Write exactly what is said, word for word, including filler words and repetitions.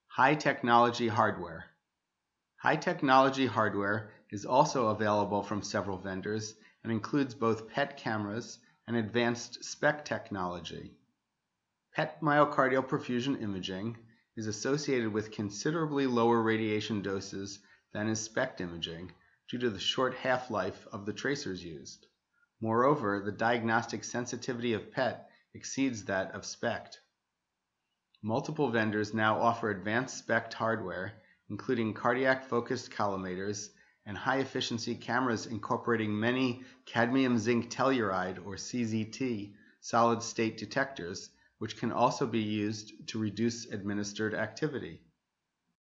High technology hardware. High technology hardware is also available from several vendors and includes both P E T cameras and advanced SPECT technology. P E T myocardial perfusion imaging is associated with considerably lower radiation doses than is SPECT imaging due to the short half-life of the tracers used. Moreover, the diagnostic sensitivity of P E T exceeds that of SPECT. Multiple vendors now offer advanced SPECT hardware, including cardiac-focused collimators and high-efficiency cameras incorporating many cadmium zinc telluride, or C Z T, solid-state detectors, which can also be used to reduce administered activity.